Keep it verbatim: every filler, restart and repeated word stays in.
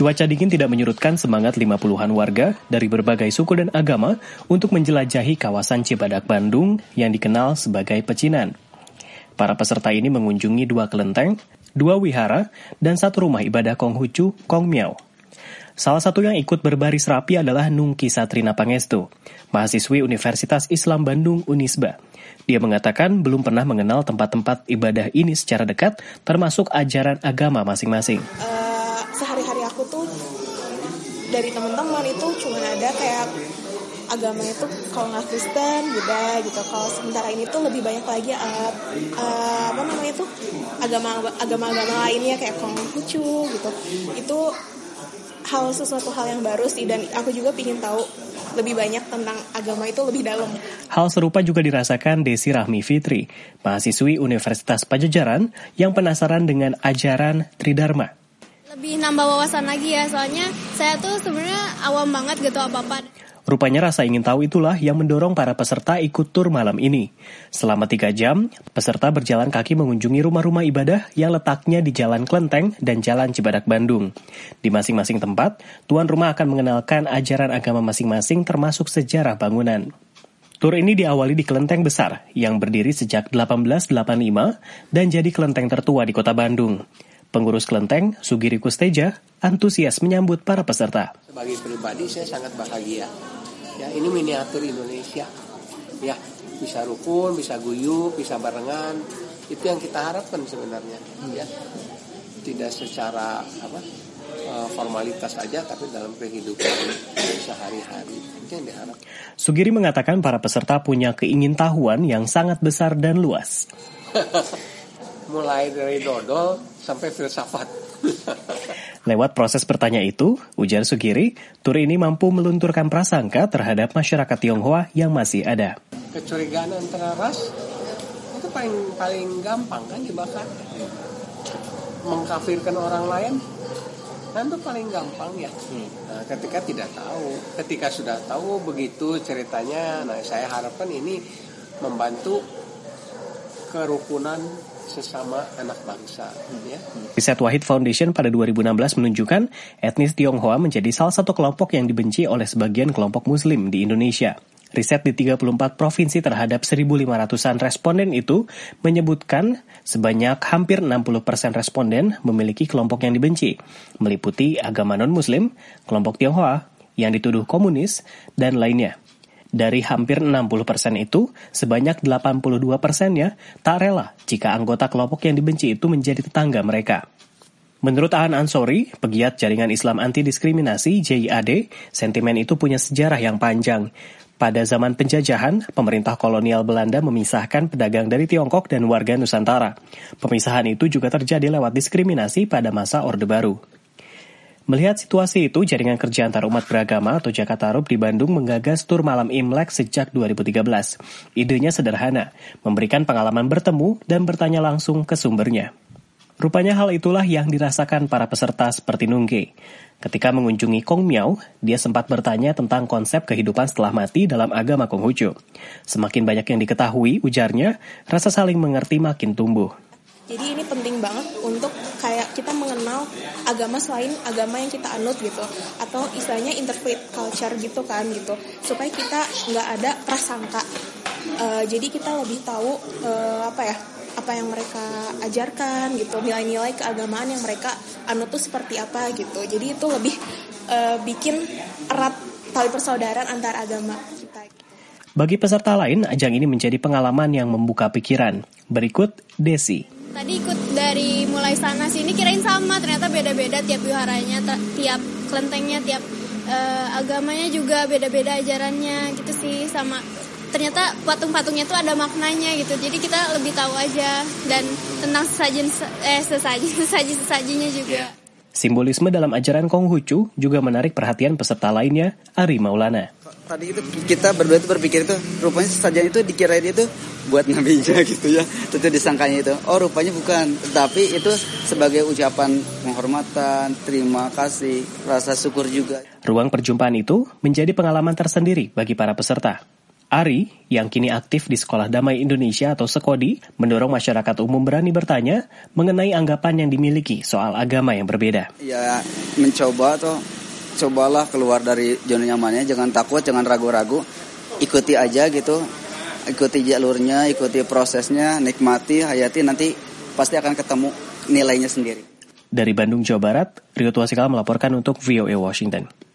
Cuaca dingin tidak menyurutkan semangat lima puluhan warga dari berbagai suku dan agama untuk menjelajahi kawasan Cibadak, Bandung yang dikenal sebagai pecinan. Para peserta ini mengunjungi dua kelenteng, dua wihara, dan satu rumah ibadah Konghucu, Kongmiao. Salah satu yang ikut berbaris rapi adalah Nungki Satrina Pangestu, mahasiswi Universitas Islam Bandung Unisba. Dia mengatakan belum pernah mengenal tempat-tempat ibadah ini secara dekat, termasuk ajaran agama masing-masing. Uh, sehari-hari aku tuh dari teman-teman itu cuma ada kayak agamanya tuh kalau nggak Kristen, Buddha gitu. Kalau sementara ini tuh lebih banyak lagi uh, uh, apa namanya tuh agama agama-agama lainnya kayak Konghucu gitu. Itu hal sesuatu hal yang baru sih, dan aku juga pingin tahu lebih banyak tentang agama itu lebih dalam. Hal serupa juga dirasakan Desi Rahmi Fitri, mahasiswi Universitas Pajajaran yang penasaran dengan ajaran Tridharma. Lebih nambah wawasan lagi ya, soalnya saya tuh sebenarnya awam banget gitu apa-apa. Rupanya rasa ingin tahu itulah yang mendorong para peserta ikut tur malam ini. Selama tiga jam, peserta berjalan kaki mengunjungi rumah-rumah ibadah yang letaknya di Jalan Klenteng dan Jalan Cibadak, Bandung. Di masing-masing tempat, tuan rumah akan mengenalkan ajaran agama masing-masing termasuk sejarah bangunan. Tur ini diawali di Kelenteng Besar yang berdiri sejak delapan belas delapan puluh lima dan jadi kelenteng tertua di kota Bandung. Pengurus kelenteng, Sugiri Kusteja, antusias menyambut para peserta. Sebagai pribadi saya sangat bahagia. Ya, ini miniatur Indonesia. Ya, bisa rukun, bisa guyup, bisa barengan. Itu yang kita harapkan sebenarnya. Ya, tidak secara apa formalitas saja, tapi dalam kehidupan sehari-hari. Itu yang diharapkan. Sugiri mengatakan para peserta punya keingintahuan yang sangat besar dan luas. Mulai dari dodol sampai filsafat. Lewat proses bertanya itu, ujar Sugiri, tur ini mampu melunturkan prasangka terhadap masyarakat Tionghoa yang masih ada. Kecurigaan antara ras itu paling paling gampang kan dibakar. Mengkafirkan orang lain kan itu paling gampang ya. Nah, ketika tidak tahu, ketika sudah tahu begitu ceritanya, nah saya harapkan ini membantu kerukunan sesama anak bangsa. Ya. Riset Wahid Foundation pada dua ribu enam belas menunjukkan etnis Tionghoa menjadi salah satu kelompok yang dibenci oleh sebagian kelompok Muslim di Indonesia. Riset di tiga puluh empat provinsi terhadap seribu lima ratusan responden itu menyebutkan sebanyak hampir enam puluh persen responden memiliki kelompok yang dibenci, meliputi agama non-Muslim, kelompok Tionghoa yang dituduh komunis, dan lainnya. Dari hampir enam puluh persen itu, sebanyak delapan puluh dua persennya tak rela jika anggota kelompok yang dibenci itu menjadi tetangga mereka. Menurut Aan Ansori, pegiat jaringan Islam anti-diskriminasi J I A D, sentimen itu punya sejarah yang panjang. Pada zaman penjajahan, pemerintah kolonial Belanda memisahkan pedagang dari Tiongkok dan warga Nusantara. Pemisahan itu juga terjadi lewat diskriminasi pada masa Orde Baru. Melihat situasi itu, Jaringan Kerja Antar Umat Beragama atau Jakatarup di Bandung menggagas tur malam Imlek sejak dua ribu tiga belas. Idenya sederhana, memberikan pengalaman bertemu dan bertanya langsung ke sumbernya. Rupanya hal itulah yang dirasakan para peserta seperti Nungge. Ketika mengunjungi Kongmiao, dia sempat bertanya tentang konsep kehidupan setelah mati dalam agama Konghucu. Semakin banyak yang diketahui, ujarnya, rasa saling mengerti makin tumbuh. Jadi ini penting banget untuk kayak kita mengenal agama selain agama yang kita anut gitu, atau istilahnya interfaith culture gitu kan gitu, supaya kita nggak ada prasangka. Uh, jadi kita lebih tahu uh, apa ya apa yang mereka ajarkan gitu, nilai-nilai keagamaan yang mereka anut tuh seperti apa gitu. Jadi itu lebih uh, bikin erat tali persaudaraan antar agama kita. Bagi peserta lain, ajang ini menjadi pengalaman yang membuka pikiran. Berikut Desi. Tadi ikut dari mulai sana sini kirain sama, ternyata beda-beda tiap wiharanya, tiap kelentengnya, tiap uh, agamanya juga beda-beda ajarannya gitu sih, sama ternyata patung-patungnya tuh ada maknanya gitu. Jadi kita lebih tahu aja dan tentang sesajen eh sesaji sesaji sesajinya juga. Simbolisme dalam ajaran Konghucu juga menarik perhatian peserta lainnya, Ari Maulana. Tadi itu kita berdua itu berpikir itu rupanya sesajen itu dikirain itu buat nabinya gitu ya. Itu disangkanya itu. Oh rupanya bukan. Tapi itu sebagai ucapan penghormatan, terima kasih, rasa syukur juga. Ruang perjumpaan itu menjadi pengalaman tersendiri bagi para peserta. Ari, yang kini aktif di Sekolah Damai Indonesia atau Sekodi, mendorong masyarakat umum berani bertanya mengenai anggapan yang dimiliki soal agama yang berbeda. Ya, mencoba atau cobalah keluar dari zona nyamannya, jangan takut, jangan ragu-ragu, ikuti aja gitu, ikuti jalurnya, ikuti prosesnya, nikmati, hayati, nanti pasti akan ketemu nilainya sendiri. Dari Bandung, Jawa Barat, Rio Tuasikal melaporkan untuk V O A Washington.